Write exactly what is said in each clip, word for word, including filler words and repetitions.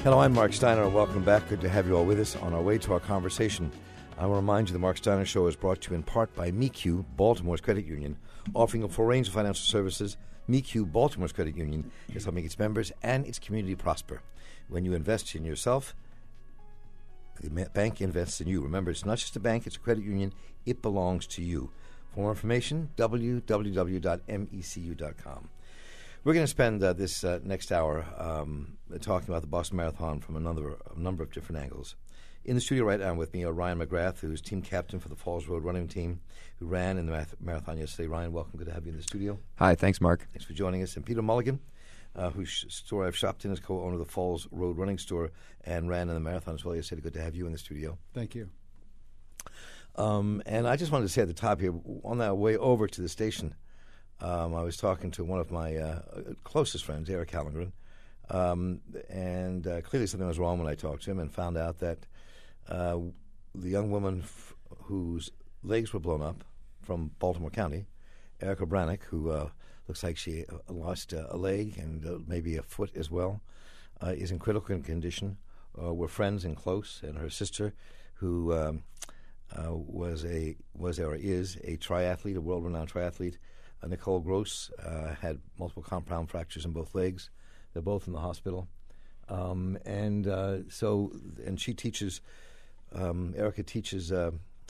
Hello, I'm Mark Steiner, and welcome back. Good to have you all with us on our way to our conversation. I will remind you the Mark Steiner Show is brought to you in part by M E Q, Baltimore's credit union, offering a full range of financial services. M E Q, Baltimore's credit union, is helping its members and its community prosper. When you invest in yourself, the bank invests in you. Remember, it's not just a bank, it's a credit union. It belongs to you. For more information, w w w dot m e c u dot com. We're going to spend uh, this uh, next hour um, talking about the Boston Marathon from a number, a number of different angles. In the studio right now with me are Ryan McGrath, who's team captain for the Falls Road running team, who ran in the math- marathon yesterday. Ryan, welcome. Good to have you in the studio. Hi, thanks, Mark. Thanks for joining us. And Peter Mulligan, uh, whose store I've shopped in, is co-owner of the Falls Road running store and ran in the marathon as well yesterday. Good to have you in the studio. Thank you. Um, and I just wanted to say at the top here, on that way over to the station, Um, I was talking to one of my uh, closest friends, Eric Hallengren, um, and uh, clearly something was wrong when I talked to him and found out that uh, the young woman f- whose legs were blown up from Baltimore County, Erica Brannick, who uh, looks like she uh, lost uh, a leg and uh, maybe a foot as well, uh, is in critical condition. Uh, we're friends and close, and her sister, who um, uh, was a was or is a triathlete, a world-renowned triathlete, Uh, Nicole Gross, uh, had multiple compound fractures in both legs. They're both in the hospital. Um, and uh, so, and she teaches, um, Erica teaches uh,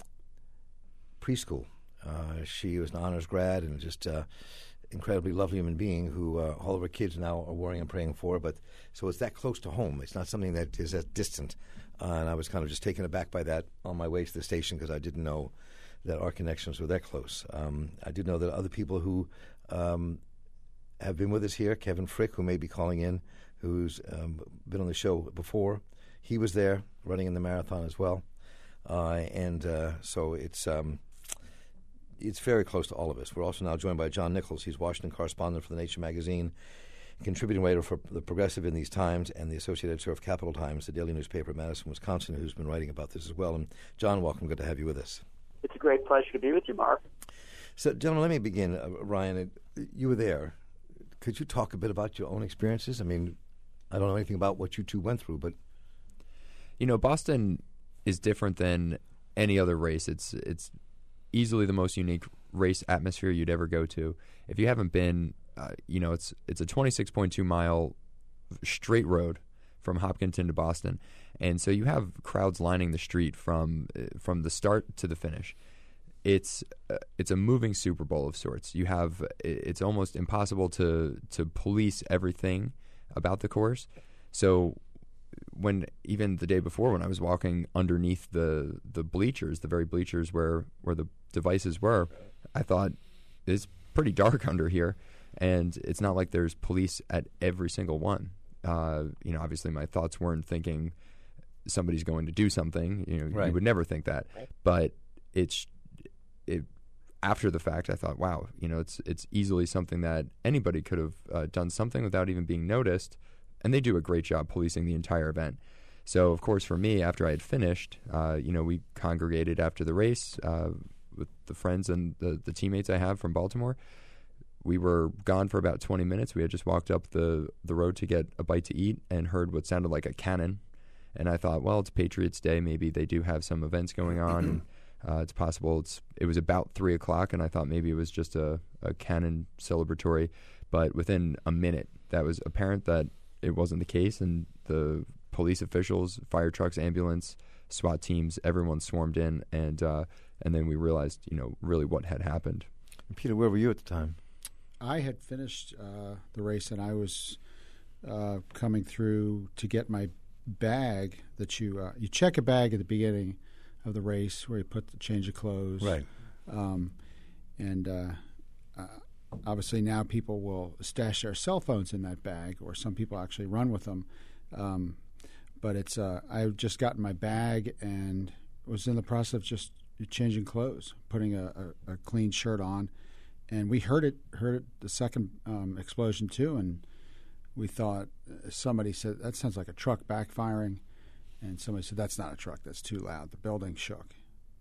preschool. Uh, she was an honors grad and just uh, incredibly lovely human being who uh, all of her kids now are worrying and praying for. But so it's that close to home. It's not something that is that distant. Uh, and I was kind of just taken aback by that on my way to the station because I didn't know that our connections were that close. Um, I do know that other people who um, have been with us here, Kevin Frick, who may be calling in, who's um, been on the show before, he was there running in the marathon as well. Uh, and uh, so it's um, it's very close to all of us. We're also now joined by John Nichols. He's Washington correspondent for The Nation magazine, contributing writer for The Progressive in these times, and the associate editor of Capital Times, the daily newspaper of Madison, Wisconsin, who's been writing about this as well. And John, welcome. Good to have you with us. It's a great pleasure to be with you, Mark. So, gentlemen, let me begin. Uh, Ryan, uh, you were there. Could you talk a bit about your own experiences? I mean, I don't know anything about what you two went through, but... You know, Boston is different than any other race. It's it's easily the most unique race atmosphere you'd ever go to. If you haven't been, uh, you know, it's it's a twenty-six point two mile straight road from Hopkinton to Boston. And so you have crowds lining the street from from the start to the finish. It's uh, it's a moving Super Bowl of sorts. You have it's almost impossible to to police everything about the course. So when even the day before, when I was walking underneath the the bleachers, the very bleachers where where the devices were, I thought it's pretty dark under here, and it's not like there's police at every single one. Uh, you know, obviously my thoughts weren't thinking somebody's going to do something. You know, right. You would never think that. But it's it after the fact, I thought, wow, you know, it's it's easily something that anybody could have uh, done something without even being noticed, and they do a great job policing the entire event. So, of course, for me, after I had finished, uh, you know, we congregated after the race uh, with the friends and the, the teammates I have from Baltimore. We were gone for about twenty minutes. We had just walked up the, the road to get a bite to eat and heard what sounded like a cannon. And I thought, well, it's Patriots Day. Maybe they do have some events going on. and, uh, it's possible. It's It was about three o'clock, and I thought maybe it was just a, a cannon celebratory. But within a minute, that was apparent that it wasn't the case. And the police officials, fire trucks, ambulance, SWAT teams, everyone swarmed in. And, uh, and then we realized, you know, really what had happened. Peter, where were you at the time? I had finished uh, the race, and I was uh, coming through to get my bag that you uh, you check a bag at the beginning of the race where you put the change of clothes. Right. Um, and uh, uh, obviously now people will stash their cell phones in that bag, or some people actually run with them. Um, but it's uh, I just gotten my bag and was in the process of just changing clothes, putting a, a, a clean shirt on. And we heard it, heard it, the second um, explosion too, and we thought uh, somebody said that sounds like a truck backfiring, and somebody said that's not a truck, that's too loud. The building shook,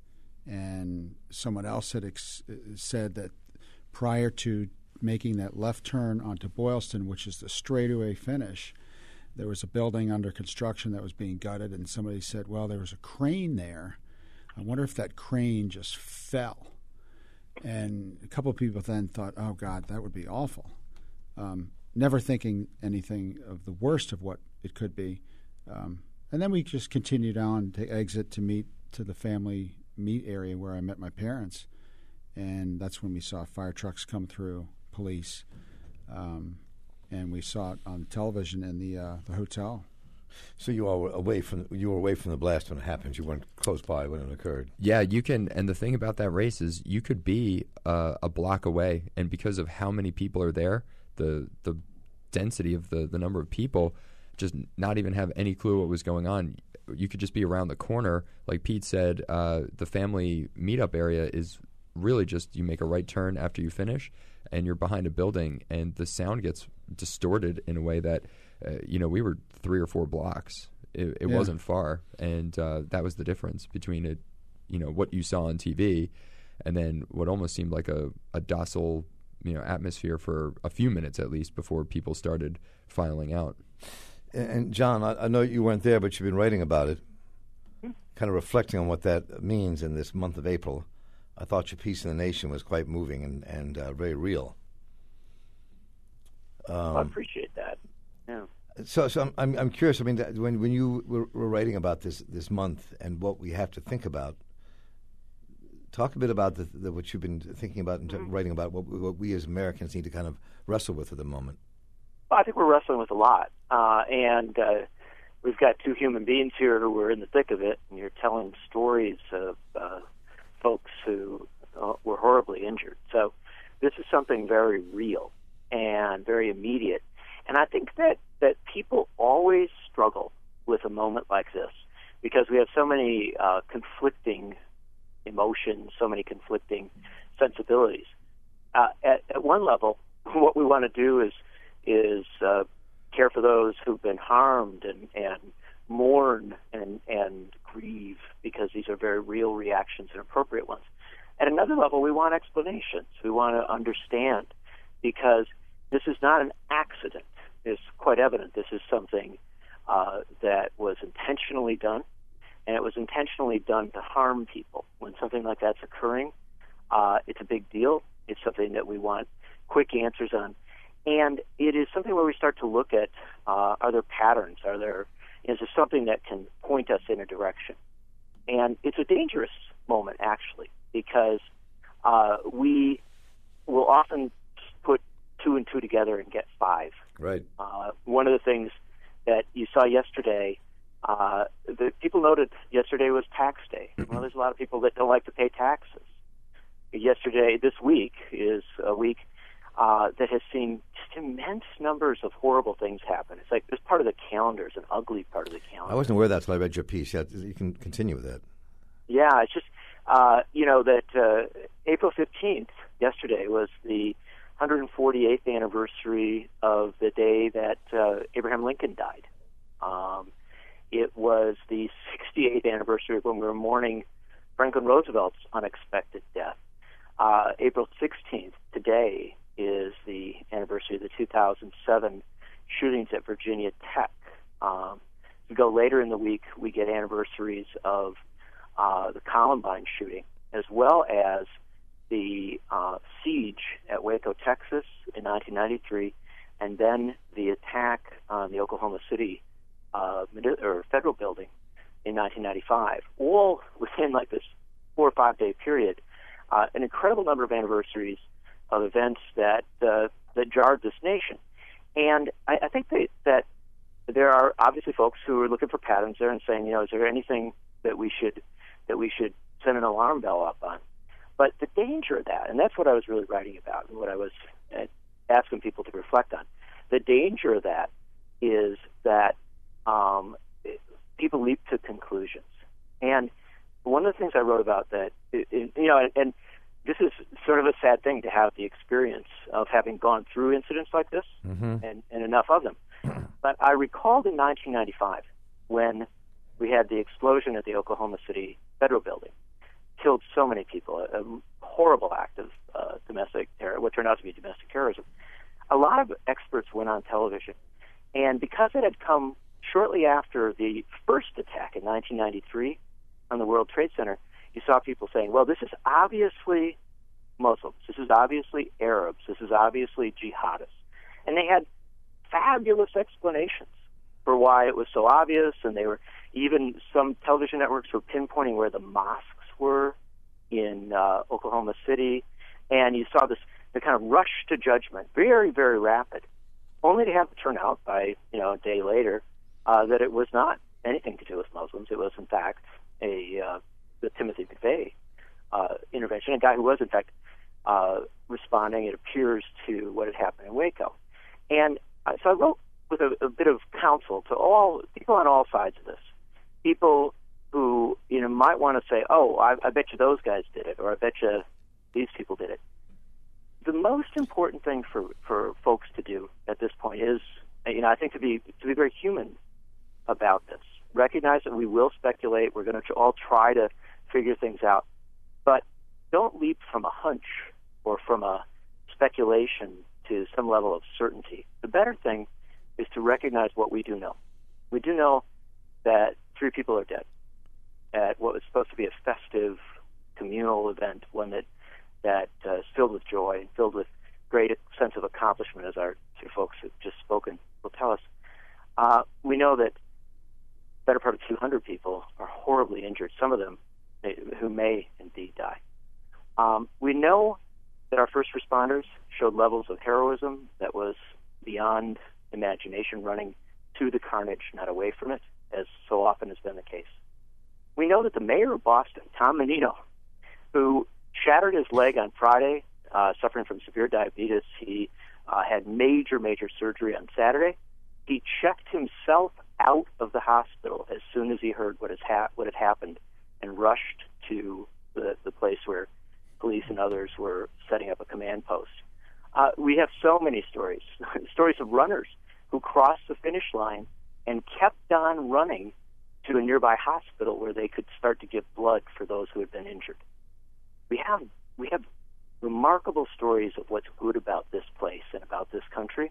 and someone else had ex- said that prior to making that left turn onto Boylston, which is the straightaway finish, there was a building under construction that was being gutted, and somebody said, well, there was a crane there. I wonder if that crane just fell. And a couple of people then thought, oh, God, that would be awful. Um, never thinking anything of the worst of what it could be. Um, and then we just continued on to exit to meet to the family meet area where I met my parents. And that's when we saw fire trucks come through, police. Um, and we saw it on television in the uh, the hotel. So you are away from you were away from the blast when it happened. You weren't close by when it occurred. Yeah, you can. And the thing about that race is you could be uh, a block away, and because of how many people are there, the the density of the the number of people, just not even have any clue what was going on. You could just be around the corner. Like Pete said, uh, the family meetup area is really just you make a right turn after you finish, and you're behind a building, and the sound gets distorted in a way that, uh, you know, we were three or four blocks. It, it yeah. wasn't far, and uh, that was the difference between it, you know, what you saw on T V, and then what almost seemed like a, a docile, you know, atmosphere for a few minutes at least before people started filing out. And John, I, I know you weren't there, but you've been writing about it, kind of reflecting on what that means in this month of April. I thought your piece in The Nation was quite moving and, and uh, very real. Um, I appreciate that. Yeah. So, so I'm, I'm I'm curious. I mean, when when you were, were writing about this this month and what we have to think about, talk a bit about the, the what you've been thinking about and mm-hmm. writing about. What, what we as Americans need to kind of wrestle with at the moment. Well, I think we're wrestling with a lot, uh, and uh, we've got two human beings here who are in the thick of it, and you're telling stories of uh, folks who uh, were horribly injured. So this is something very real and very immediate. And I think that, that people always struggle with a moment like this because we have so many uh, conflicting emotions, so many conflicting sensibilities. Uh, at, at one level, what we want to do is is uh, care for those who've been harmed and, and mourn and, and grieve because these are very real reactions and appropriate ones. At another level, we want explanations. We want to understand because this is not an accident. It's quite evident this is something uh, that was intentionally done, and it was intentionally done to harm people. When something like that's occurring, uh, it's a big deal. It's something that we want quick answers on. And it is something where we start to look at, uh, are there patterns? Are there, is there something that can point us in a direction? And it's a dangerous moment, actually, because uh, we will often put two and two together and get five. Right. Uh, one of the things that you saw yesterday, uh, the people noted yesterday was tax day. Well, there's a lot of people that don't like to pay taxes. Yesterday, this week, is a week uh, that has seen just immense numbers of horrible things happen. It's like this part of the calendar is an ugly part of the calendar. I wasn't aware of that until I read your piece. Yeah, you can continue with that. Yeah, it's just, uh, you know, that uh, April fifteenth, yesterday, was the one hundred forty-eighth anniversary of the day that uh, Abraham Lincoln died. Um, it was the sixty-eighth anniversary of when we were mourning Franklin Roosevelt's unexpected death. Uh, April sixteenth, today, is the anniversary of the two thousand seven shootings at Virginia Tech. Um, we go later in the week, we get anniversaries of uh, the Columbine shooting, as well as the uh, siege at Waco, Texas in nineteen ninety-three, and then the attack on the Oklahoma City uh, or federal building in nineteen ninety-five, all within like this four or five day period. Uh, an incredible number of anniversaries of events that uh, that jarred this nation. And I, I think that, that there are obviously folks who are looking for patterns there and saying, you know, is there anything that we should that we should send an alarm bell up on? But the danger of that, and that's what I was really writing about and what I was uh, asking people to reflect on, the danger of that is that um, people leap to conclusions. And one of the things I wrote about that, you know, and, and this is sort of a sad thing to have the experience of having gone through incidents like this mm-hmm. and, and enough of them. But I recalled in nineteen ninety-five when we had the explosion at the Oklahoma City Federal Building, killed so many people, a, a horrible act of uh, domestic terror, what turned out to be domestic terrorism. A lot of experts went on television And because it had come shortly after the first attack in nineteen ninety-three on the World Trade Center, you saw people saying, well, this is obviously Muslims. This is obviously Arabs. This is obviously jihadists. And they had fabulous explanations for why it was so obvious, and they were even some television networks were pinpointing where the mosques were in uh, Oklahoma City, and you saw this the kind of rush to judgment, very, very rapid, only to have it turn out by you know a day later uh, that it was not anything to do with Muslims. It was in fact a uh, the Timothy McVeigh uh, intervention, a guy who was in fact uh, responding, it appears, to what had happened in Waco. And uh, so I wrote with a, a bit of counsel to all people on all sides of this. People who you know might want to say, "Oh, I, I bet you those guys did it," or "I bet you these people did it." The most important thing for, for folks to do at this point is, you know, I think to be to be very human about this. Recognize that we will speculate. We're going to all try to figure things out, but don't leap from a hunch or from a speculation to some level of certainty. The better thing is to recognize what we do know. We do know that three people are dead at what was supposed to be a festive, communal event, one that that uh, is filled with joy and filled with great sense of accomplishment, as our two folks who have just spoken will tell us. Uh, we know that better part of two hundred people are horribly injured, some of them may, who may indeed die. Um, we know that our first responders showed levels of heroism that was beyond imagination, running to the carnage, not away from it, as so often has been the case. We know that the mayor of Boston, Tom Menino, who shattered his leg on Friday, uh, suffering from severe diabetes, he uh, had major, major surgery on Saturday. He checked himself out of the hospital as soon as he heard what, has ha- what had happened and rushed to the, the place where police and others were setting up a command post. Uh, we have so many stories, stories of runners who crossed the finish line and kept on running to a nearby hospital where they could start to give blood for those who had been injured. We have we have remarkable stories of what's good about this place and about this country.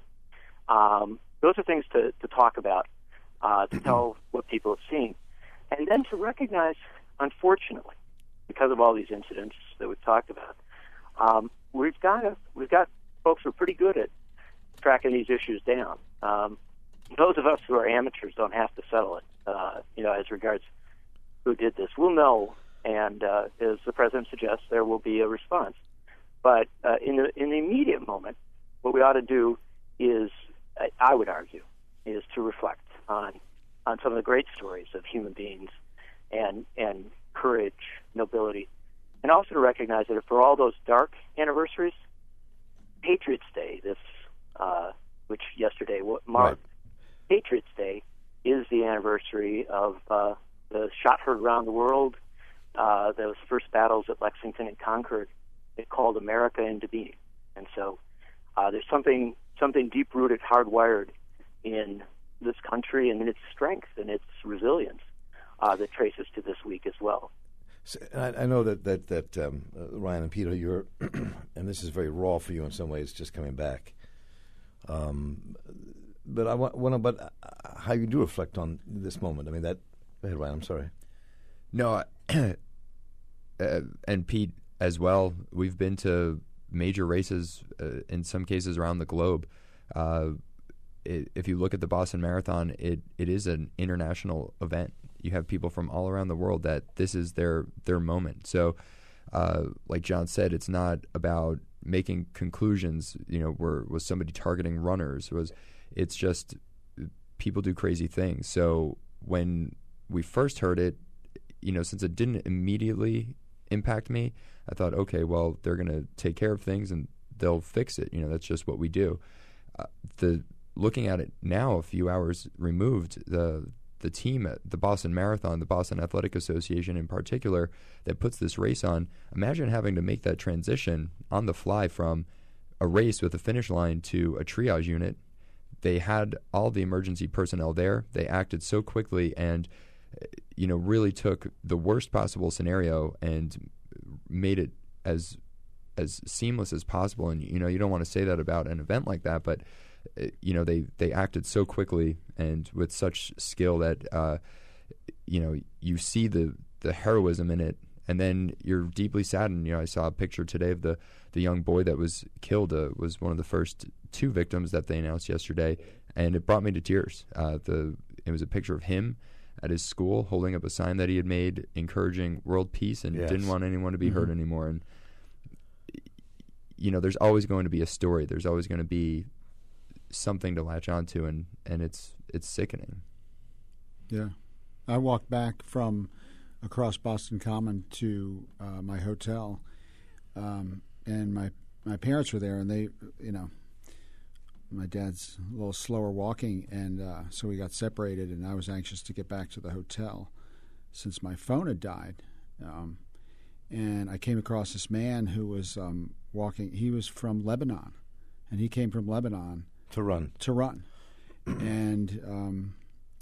Um, those are things to, to talk about, uh, to tell what people have seen, and then to recognize, unfortunately, because of all these incidents that we've talked about, um, we've got a, we've got folks who are pretty good at tracking these issues down. Um, those of us who are amateurs don't have to settle it. Uh, you know, as regards who did this, we'll know. And uh, as the president suggests, there will be a response. But uh, in the in the immediate moment, what we ought to do is, I would argue, is to reflect on on some of the great stories of human beings and and courage, nobility, and also to recognize that for all those dark anniversaries, Patriots Day, this uh, which yesterday marked, right. Patriots Day is the anniversary of uh, the shot heard around the world. Uh, those first battles at Lexington and Concord, it called America into being. And so uh, there's something something deep-rooted, hardwired in this country and in its strength and its resilience uh, that traces to this week as well. So, I, I know that, that, that um, uh, Ryan and Peter, you're, and this is very raw for you in some ways, just coming back. Um, but I want to know about how you do reflect on this moment. I mean, that, go ahead, Ryan, I'm sorry. No, uh, and Pete as well. We've been to major races uh, in some cases around the globe. Uh, it, if you look at the Boston Marathon, it, it is an international event. You have people from all around the world that this is their their moment. So, uh, like John said, it's not about making conclusions. You know, were was somebody targeting runners? Was it's just people do crazy things. So when we first heard it, you know, since it didn't immediately impact me, I thought, okay, well, they're going to take care of things and they'll fix it. You know, that's just what we do. Uh, the looking at it now, a few hours removed, the the team at the Boston Marathon, the Boston Athletic Association in particular, that puts this race on, imagine having to make that transition on the fly from a race with a finish line to a triage unit. They had all the emergency personnel there. They acted so quickly and, you know, really took the worst possible scenario and made it as as seamless as possible. And, you know, you don't want to say that about an event like that, but you know, they, they acted so quickly and with such skill that, uh, you know, you see the, the heroism in it, and then you're deeply saddened. You know, I saw a picture today of the, the young boy that was killed, uh, was one of the first two victims that they announced yesterday, and it brought me to tears. Uh, the It was a picture of him at his school holding up a sign that he had made encouraging world peace and yes. didn't want anyone to be mm-hmm. hurt anymore. And, you know, there's always going to be a story. There's always going to be something to latch onto, and, and it's it's sickening. Yeah. I walked back from across Boston Common to uh, my hotel, um, and my, my parents were there, and they, you know, my dad's a little slower walking, and uh, so we got separated, and I was anxious to get back to the hotel since my phone had died. Um, and I came across this man who was um, walking. He was from Lebanon, and he came from Lebanon to run. To run. And um,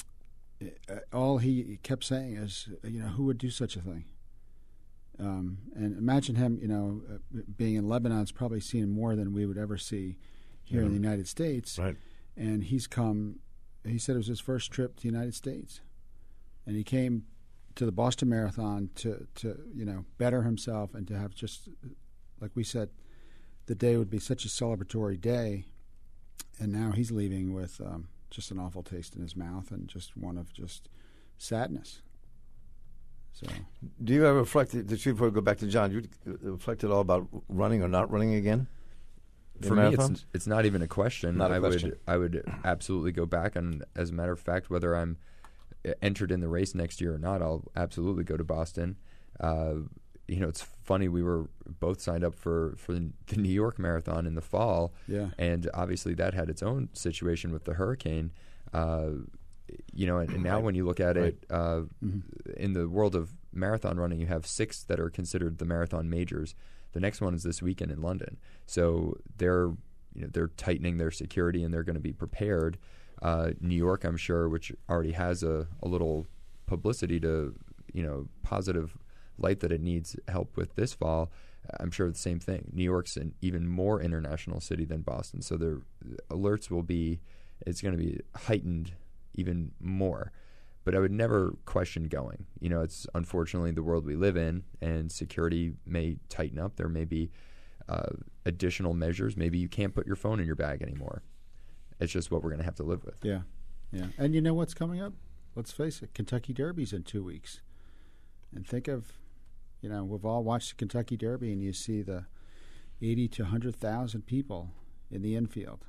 all he kept saying is, you know, who would do such a thing? Um, and imagine him, you know, uh, being in Lebanon, it's probably seen more than we would ever see here in the United States. Right. And he's come, he said it was his first trip to the United States. And he came to the Boston Marathon to, to, you know, better himself and to have just, like we said, the day would be such a celebratory day. And now he's leaving with um, just an awful taste in his mouth and just one of just sadness. So, do you ever reflect, before we go back to John, do you reflect at all about running or not running again? For me, it's, it's not even a question. Not a I question. would I would absolutely go back, and as a matter of fact, whether I'm entered in the race next year or not, I'll absolutely go to Boston. Uh, you know, it's funny, we were both signed up for, for the, the New York Marathon in the fall, yeah. and obviously that had its own situation with the hurricane. Uh, you know, and, and now right. when you look at right. it, uh, mm-hmm. in the world of marathon running, you have six that are considered the marathon majors. The next one is this weekend in London. So they're, you know, they're tightening their security, and they're going to be prepared. Uh, New York, I'm sure, which already has a, a little publicity to, you know, positive light that it needs help with this fall, I'm sure the same thing. New York's an even more international city than Boston, so their alerts will be, it's going to be heightened even more. But I would never question going. You know, it's unfortunately the world we live in, and security may tighten up. There may be uh, additional measures. Maybe you can't put your phone in your bag anymore. It's just what we're going to have to live with. Yeah, yeah. And you know what's coming up? Let's face it, Kentucky Derby's in two weeks. And think of, you know, we've all watched the Kentucky Derby, and you see the eighty to one hundred thousand people in the infield.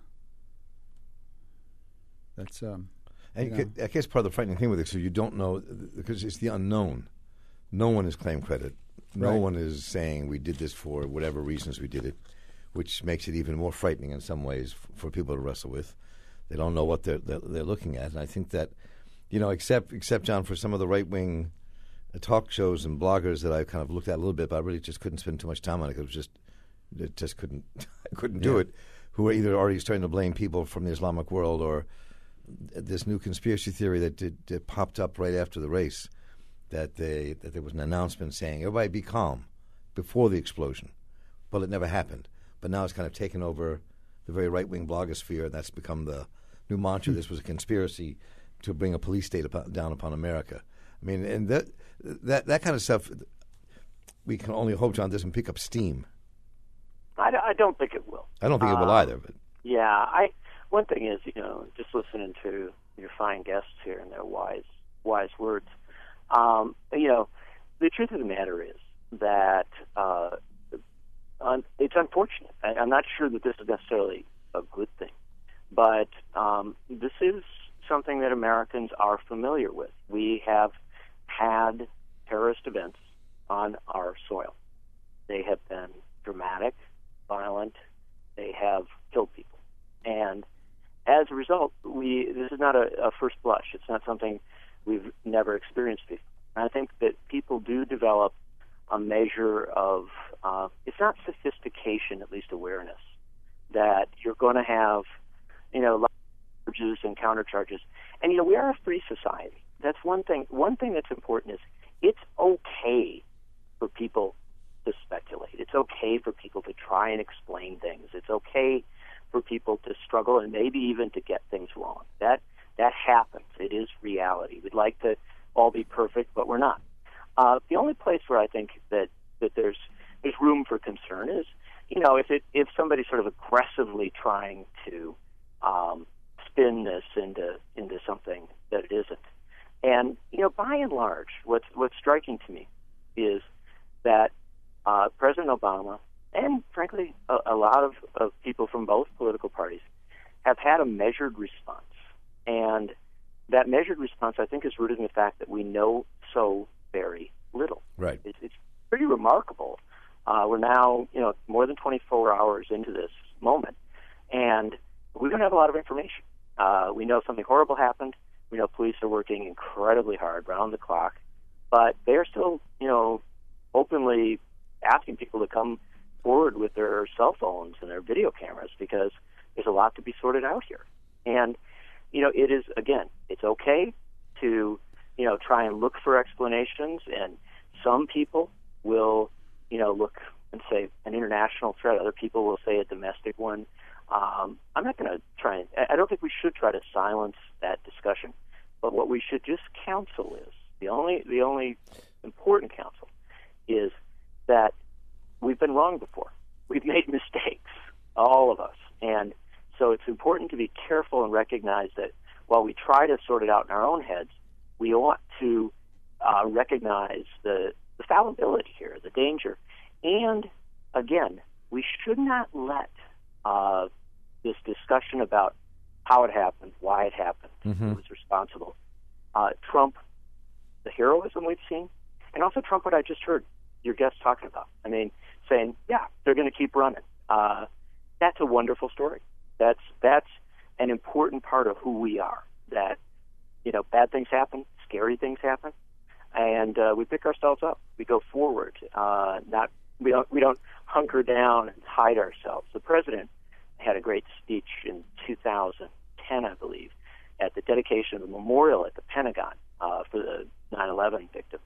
That's um. And you you know. ca- I guess part of the frightening thing with it, so you don't know, because it's the unknown. No one has claimed credit. No Right. one is saying we did this for whatever reasons we did it, which makes it even more frightening in some ways f- for people to wrestle with. They don't know what they're, they're they're looking at, and I think that, you know, except except John, for some of the right wing uh, talk shows and bloggers that I kind of looked at a little bit, but I really just couldn't spend too much time on it because it was just it just couldn't I couldn't do Yeah. it. Who are either already starting to blame people from the Islamic world or this new conspiracy theory that did, that popped up right after the race, that they that there was an announcement saying everybody be calm before the explosion. Well, it never happened, but now it's kind of taken over the very right wing blogosphere, and that's become the new mantra. This was a conspiracy to bring a police state upon, down upon America. I mean, and that that that kind of stuff, we can only hope, John, doesn't pick up steam. I, I don't think it will. I don't think it will Uh, either. But Yeah, I. One thing is, you know, just listening to your fine guests here and their wise, wise words. Um, you know, the truth of the matter is that uh, un- it's unfortunate. I, I'm not sure that this is necessarily a good thing, but um, this is something that Americans are familiar with. We have had terrorist events on our soil. They have been dramatic, violent. They have killed people, and as a result, we this is not a, a first blush. It's not something we've never experienced before. And I think that people do develop a measure of, uh, it's not sophistication, at least awareness, that you're going to have, you know, charges and countercharges. And, you know, we are a free society. That's one thing. One thing that's important is it's okay for people to speculate. It's okay for people to try and explain things. It's okay for people to struggle and maybe even to get things wrong. That that happens. It is reality. We'd like to all be perfect, but we're not. Uh, the only place where I think that, that there's there's room for concern is, you know, if it if somebody's sort of aggressively trying to um, spin this into into something that it isn't. And, you know, by and large, what's what's striking to me is that uh, President Obama and, frankly, a, a lot of, of people from both political parties have had a measured response. And that measured response, I think, is rooted in the fact that we know so very little. Right. It's, it's pretty remarkable. Uh, we're now, you know, more than twenty-four hours into this moment, and we don't have a lot of information. Uh, we know something horrible happened. We know police are working incredibly hard, round the clock, but they're still, you know, openly asking people to come forward with their cell phones and their video cameras because there's a lot to be sorted out here. And, you know, it is, again, it's okay to, you know, try and look for explanations, and some people will, you know, look and say an international threat. Other people will say a domestic one. Um, I'm not going to try and, I don't think we should try to silence that discussion. But what we should just counsel is, the only the only important counsel is that we've been wrong before. We've made mistakes, all of us. And so it's important to be careful and recognize that while we try to sort it out in our own heads, we ought to uh, recognize the, the fallibility here, the danger. And, again, we should not let uh, this discussion about how it happened, why it happened, mm-hmm. who was responsible, uh, trump the heroism we've seen, and also trump what I just heard your guest talking about. I mean, saying, yeah, they're going to keep running. Uh, that's a wonderful story. That's that's an important part of who we are, that, you know, bad things happen, scary things happen, and uh, we pick ourselves up. We go forward. Uh, not we don't we don't hunker down and hide ourselves. The president had a great speech in two thousand ten, I believe, at the dedication of the memorial at the Pentagon uh, for the nine eleven victims.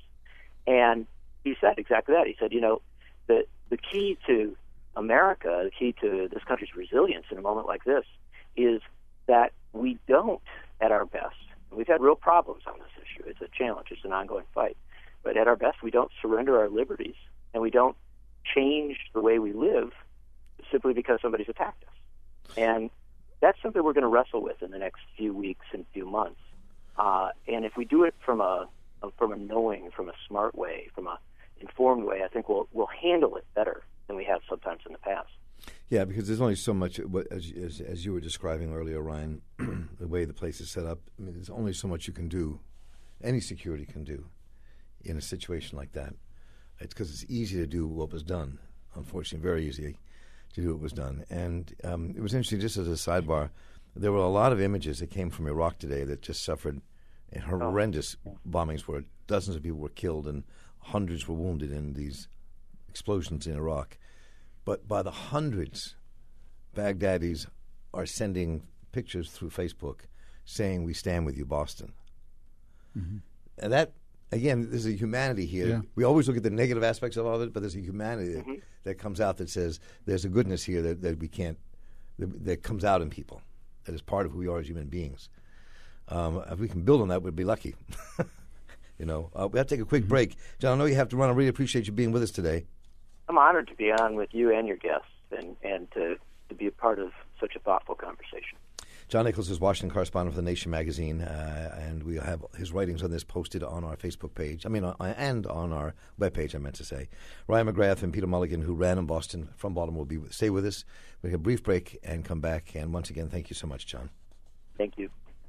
And he said exactly that. He said, you know, the the key to America, the key to this country's resilience in a moment like this is that we don't, at our best, and we've had real problems on this issue. It's a challenge. It's an ongoing fight. But at our best, we don't surrender our liberties, and we don't change the way we live simply because somebody's attacked us. And that's something we're going to wrestle with in the next few weeks and few months. Uh, and if we do it from a, a from a knowing, from a smart way, from a informed way, I think we'll we'll handle it better than we have sometimes in the past. Yeah, because there's only so much, as as, as you were describing earlier, Ryan, the way the place is set up. I mean, there's only so much you can do, any security can do, in a situation like that. It's because it's easy to do what was done. Unfortunately, very easy to do what was done. And um, it was interesting, just as a sidebar, there were a lot of images that came from Iraq today that just suffered horrendous bombings where dozens of people were killed and hundreds were wounded in these explosions in Iraq. But by the hundreds, Baghdadis are sending pictures through Facebook saying, "We stand with you, Boston." Mm-hmm. And that, again, there's a humanity here. Yeah. We always look at the negative aspects of all of it, but there's a humanity mm-hmm. that, that comes out that says there's a goodness here that, that we can't, that, that comes out in people, that is part of who we are as human beings. Um, if we can build on that, we'd be lucky. You know, uh, we have to take a quick mm-hmm. break. John, I know you have to run. I really appreciate you being with us today. I'm honored to be on with you and your guests and, and to, to be a part of such a thoughtful conversation. John Nichols is Washington correspondent for The Nation magazine, uh, and we have his writings on this posted on our Facebook page. I mean, uh, and on our webpage, I meant to say. Ryan McGrath and Peter Mulligan, who ran in Boston from Baltimore, will be stay with us. We'll take a brief break and come back. And once again, thank you so much, John. Thank you.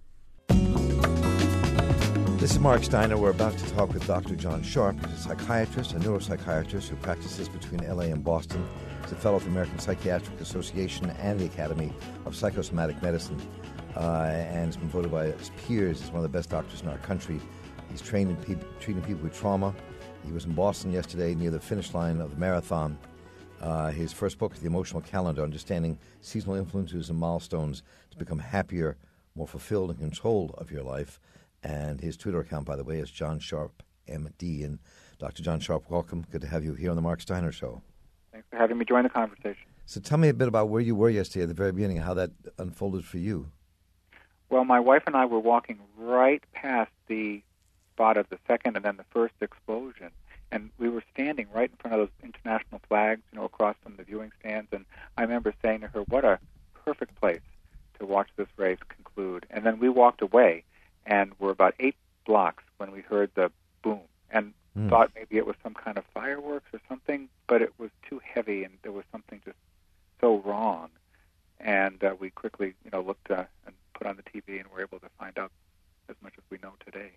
This is Mark Steiner. We're about to talk with Doctor John Sharp, who's a psychiatrist, a neuropsychiatrist who practices between L A and Boston. He's a fellow of the American Psychiatric Association and the Academy of Psychosomatic Medicine, uh, and has been voted by his peers as one of the best doctors in our country. He's trained in pe- treating people with trauma. He was in Boston yesterday near the finish line of the marathon. Uh, his first book, The Emotional Calendar, Understanding Seasonal Influences and Milestones to Become Happier, More Fulfilled, and Control of Your Life. And his Twitter account, by the way, is John Sharp, M D. And Doctor John Sharp, welcome. Good to have you here on the Mark Steiner Show. Thanks for having me join the conversation. So tell me a bit about where you were yesterday at the very beginning, how that unfolded for you. Well, my wife and I were walking right past the spot of the second and then the first explosion, and we were standing right in front of those international flags, you know, across from the viewing stands, and I remember saying to her, what a perfect place to watch this race conclude. And then we walked away, and we're about eight blocks when we heard the boom, and mm. thought maybe it was some kind of fireworks or something, but it was too heavy, and there was something just so wrong. And uh, we quickly, you know, looked uh, and put on the T V and were able to find out as much as we know today.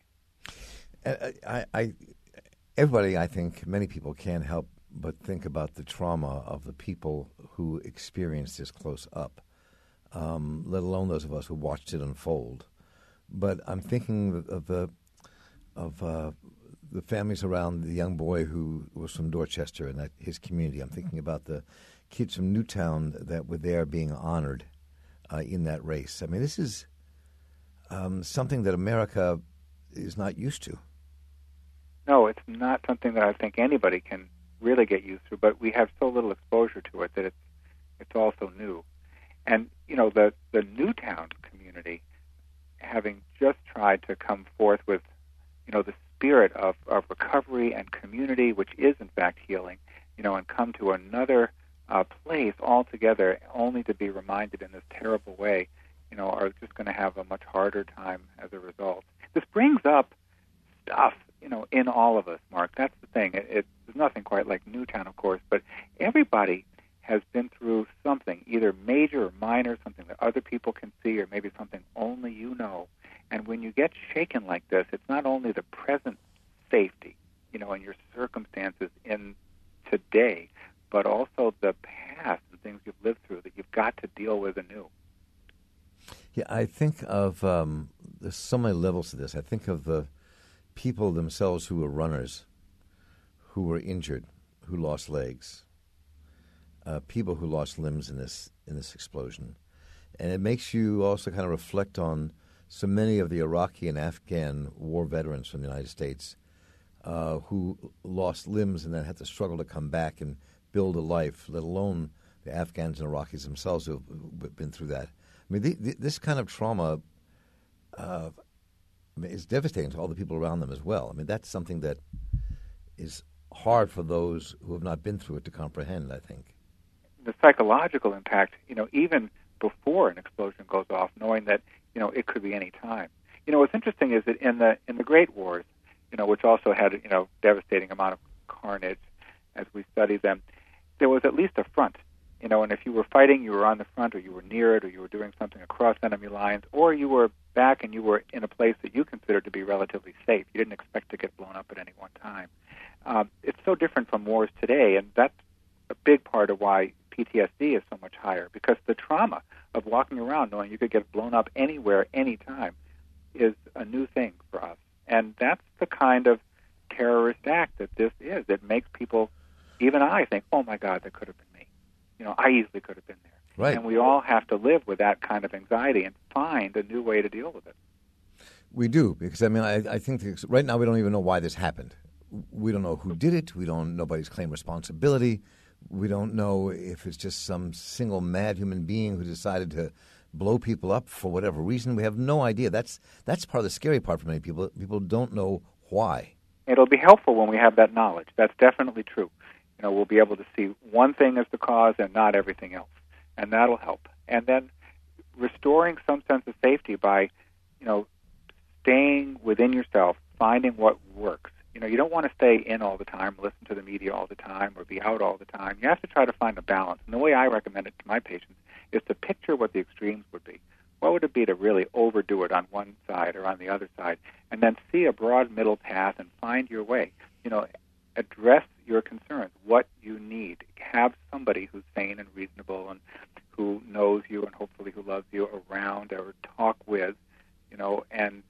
I, I, everybody, I think, many people can't help but think about the trauma of the people who experienced this close up, um, let alone those of us who watched it unfold. But I'm thinking of the of uh, the families around the young boy who was from Dorchester and that, his community. I'm thinking about the kids from Newtown that were there being honored uh, in that race. I mean, this is um, something that America is not used to. No, it's not something that I think anybody can really get used to, but we have so little exposure to it that it's it's all so new. And, you know, the, the Newtown community, having just tried to come forth with, you know, the spirit of, of recovery and community, which is, in fact, healing, you know, and come to another uh, place altogether only to be reminded in this terrible way, you know, are just going to have a much harder time as a result. This brings up stuff, you know, in all of us, Mark. That's the thing. It, it, there's nothing quite like Newtown, of course, but everybody has been through something, either major or minor, something that other people can see, or maybe something only you know. And when you get shaken like this, it's not only the present safety, you know, and your circumstances in today, but also the past and things you've lived through that you've got to deal with anew. Yeah, I think of, um, there's so many levels to this. I think of the people themselves who were runners, who were injured, who lost legs, uh, people who lost limbs in this in this explosion. And it makes you also kind of reflect on so many of the Iraqi and Afghan war veterans from the United States uh, who lost limbs and then had to struggle to come back and build a life, let alone the Afghans and Iraqis themselves who have been through that. I mean, the, the, this kind of trauma uh, I mean, is devastating to all the people around them as well. I mean, that's something that is hard for those who have not been through it to comprehend, I think. The psychological impact, you know, even before an explosion goes off, knowing that, you know, it could be any time. You know, what's interesting is that in the in the Great Wars, you know, which also had, you know, devastating amount of carnage as we study them, there was at least a front. You know, and if you were fighting, you were on the front, or you were near it, or you were doing something across enemy lines, or you were back and you were in a place that you considered to be relatively safe. You didn't expect to get blown up at any one time. Um, it's so different from wars today, and that's a big part of why P T S D is so much higher, because the trauma of walking around knowing you could get blown up anywhere, anytime, is a new thing for us. And that's the kind of terrorist act that this is. It makes people, even I, think, oh, my God, that could have been me. You know, I easily could have been there. Right. And we all have to live with that kind of anxiety and find a new way to deal with it. We do, because, I mean, I, I think this, right now we don't even know why this happened. We don't know who did it. We don't, nobody's claimed responsibility. We don't know if it's just some single mad human being who decided to blow people up for whatever reason. We have no idea. That's that's part of the scary part for many people. People don't know why. It'll be helpful when we have that knowledge. That's definitely true. You know, we'll be able to see one thing as the cause and not everything else, and that'll help. And then restoring some sense of safety by, you know, staying within yourself, finding what works. You know, you don't want to stay in all the time, listen to the media all the time, or be out all the time. You have to try to find a balance. And the way I recommend it to my patients is to picture what the extremes would be. What would it be to really overdo it on one side or on the other side, and then see a broad middle path and find your way? You know, address your concerns, what you need. Have somebody who's sane and reasonable and who knows you and hopefully who loves you around or talk with, you know, and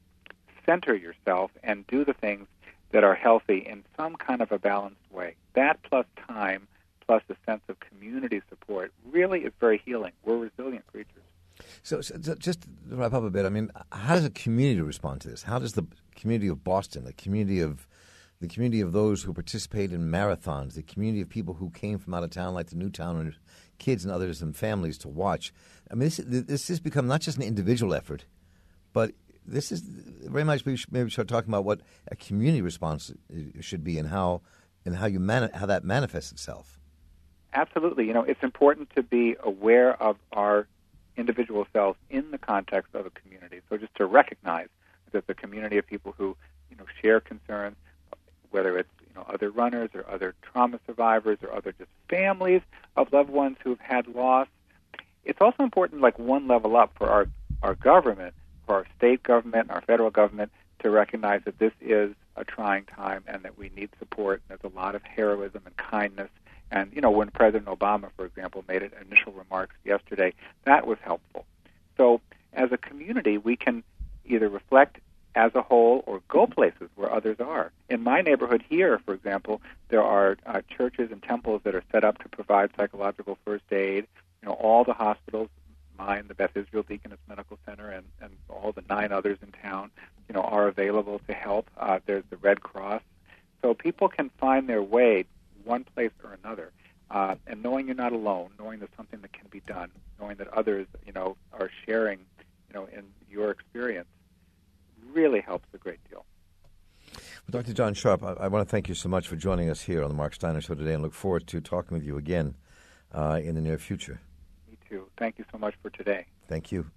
center yourself and do the things that are healthy in some kind of a balanced way. That plus time, plus a sense of community support, really is very healing. We're resilient creatures. So, so just to wrap up a bit, I mean, how does a community respond to this? How does the community of Boston, the community of the community of those who participate in marathons, the community of people who came from out of town like the Newtowners, kids and others and families to watch. I mean, this, this has become not just an individual effort, but this is very much we should maybe start talking about what a community response should be and how and how you mani- how that manifests itself. Absolutely. You know, it's important to be aware of our individual selves in the context of a community. So just to recognize that the community of people who, you know, share concerns, whether it's, you know, other runners or other trauma survivors or other just families of loved ones who've had loss. It's also important, like one level up, for our, our government, for our state government, our federal government, to recognize that this is a trying time and that we need support. There's a lot of heroism and kindness. And, you know, when President Obama, for example, made initial remarks yesterday, that was helpful. So as a community, we can either reflect as a whole or go places where others are. In my neighborhood here, for example, there are uh, churches and temples that are set up to provide psychological first aid. You know, all the hospitals, mine, the Beth Israel Deaconess Medical Center, and, and all the nine others in town, you know, are available to help. Uh, there's the Red Cross. So people can find their way one place or another. Uh, and knowing you're not alone, knowing there's something that can be done, knowing that others, you know, are sharing, you know, in your experience, really helps a great deal. Well, Doctor John Sharp, I, I want to thank you so much for joining us here on the Mark Steiner Show today and look forward to talking with you again uh, in the near future. Me too. Thank you so much for today. Thank you.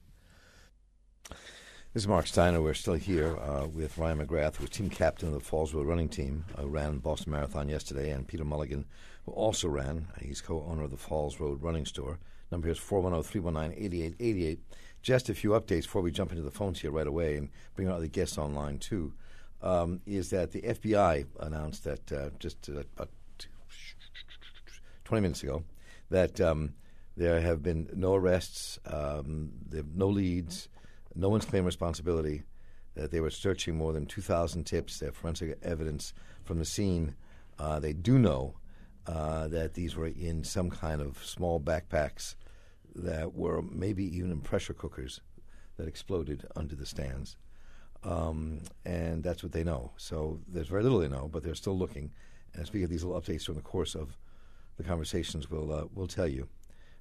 This is Mark Steiner. We're still here uh, with Ryan McGrath, who was team captain of the Falls Road running team, uh, ran Boston Marathon yesterday, and Peter Mulligan, who also ran. He's co-owner of the Falls Road Running Store. Number here is four one zero, three one nine, eight eight eight eight. Just a few updates before we jump into the phones here right away and bring our other guests online, too, um, is that the F B I announced that uh, just uh, about twenty minutes ago that um, there have been no arrests, um, there no leads, no one's claimed responsibility, that they were searching more than two thousand tips. They have forensic evidence from the scene. Uh, they do know uh, that these were in some kind of small backpacks that were maybe even in pressure cookers that exploded under the stands. Um, and that's what they know. So there's very little they know, but they're still looking. And as we get these little updates during the course of the conversations, we'll, uh, we'll tell you.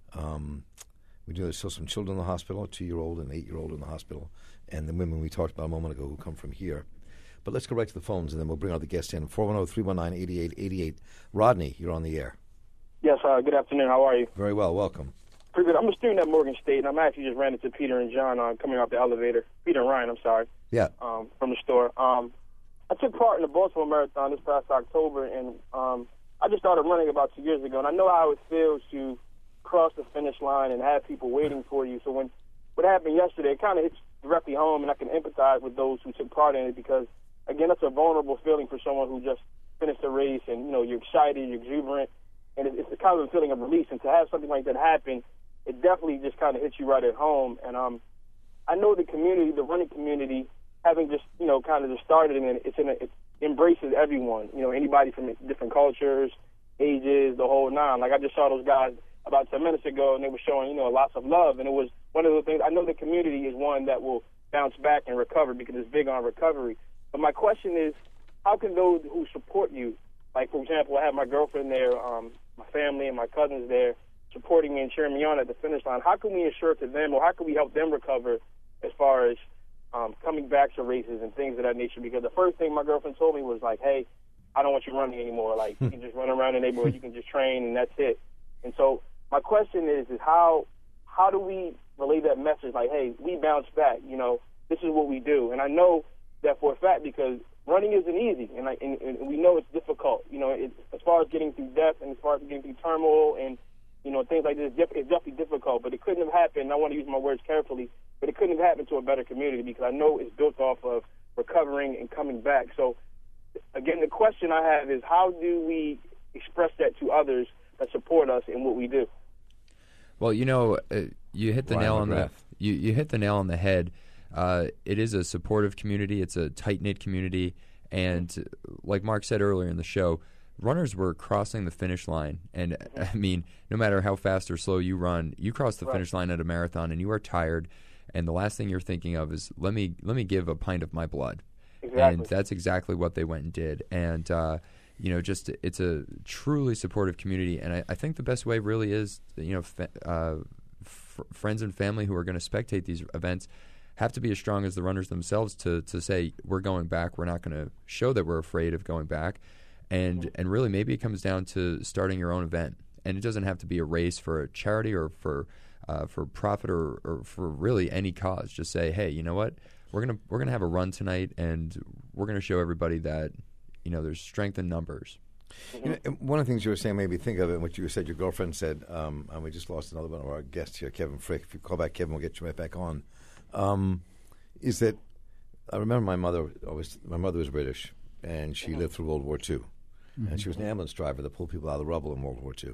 Um, we do. There's still some children in the hospital, a two-year-old and an eight-year-old in the hospital, and the women we talked about a moment ago who come from here. But let's go right to the phones, and then we'll bring out the guest in. four one zero, three one nine, eight eight eight eight. Rodney, you're on the air. Yes, uh, good afternoon. How are you? Very well. Welcome. Pretty good. I'm a student at Morgan State, and I'm actually just ran into Peter and John uh, coming off the elevator. Peter and Ryan, I'm sorry. Yeah. Um, from the store. Um, I took part in the Baltimore Marathon this past October, and um, I just started running about two years ago, and I know how it feels to cross the finish line and have people waiting for you. So when what happened yesterday, it kind of hits directly home, and I can empathize with those who took part in it because, again, that's a vulnerable feeling for someone who just finished a race, and, you know, you're excited, you're exuberant, and it's kind of a feeling of release. And to have something like that happen, it definitely just kind of hits you right at home. And um, I know the community, the running community, having just, you know, kind of just started, and it's in a, it embraces everyone, you know, anybody from different cultures, ages, the whole nine. Like I just saw those guys about ten minutes ago, and they were showing, you know, lots of love. And it was one of those things. I know the community is one that will bounce back and recover because it's big on recovery. But my question is, how can those who support you, like, for example, I have my girlfriend there, um, my family and my cousins there, supporting me and cheering me on at the finish line, how can we ensure to them, or how can we help them recover as far as um, coming back to races and things of that nature? Because the first thing my girlfriend told me was like, hey, I don't want you running anymore. Like, you can just run around the neighborhood, you can just train, and that's it. And so my question is, is how how do we relay that message? Like, hey, we bounce back. You know, this is what we do. And I know that for a fact because running isn't easy, and, I, and, and we know it's difficult. You know, it, as far as getting through death and as far as getting through turmoil and, you know, things like this, it's definitely difficult. But it couldn't have happened. I want to use my words carefully, but it couldn't have happened to a better community because I know it's built off of recovering and coming back. So, again, the question I have is how do we express that to others that support us in what we do? Well, you know, uh, you hit the Ryan nail on McGrath. the you, you hit the nail on the head. Uh, it is a supportive community. It's a tight-knit community. And like Mark said earlier in the show, runners were crossing the finish line. And, I mean, no matter how fast or slow you run, you cross the Right. finish line at a marathon and you are tired. And the last thing you're thinking of is, let me let me give a pint of my blood. Exactly. And that's exactly what they went and did. And, uh, you know, just it's a truly supportive community. And I, I think the best way really is, you know, fa- uh, f- friends and family who are going to spectate these events have to be as strong as the runners themselves to to say, we're going back. We're not going to show that we're afraid of going back. And mm-hmm. and really maybe it comes down to starting your own event. And it doesn't have to be a race for a charity or for uh, for profit or, or for really any cause. Just say, hey, you know what? We're gonna we're gonna have a run tonight, and we're gonna show everybody that, you know, there's strength in numbers. You know, one of the things you were saying made me think of it, and what you said your girlfriend said, um, and we just lost another one of our guests here, Kevin Frick. If you call back Kevin, we'll get you right back on. Um, is that I remember my mother always. My mother was British, and she lived through World War Two, mm-hmm. and she was an ambulance driver that pulled people out of the rubble in World War Two.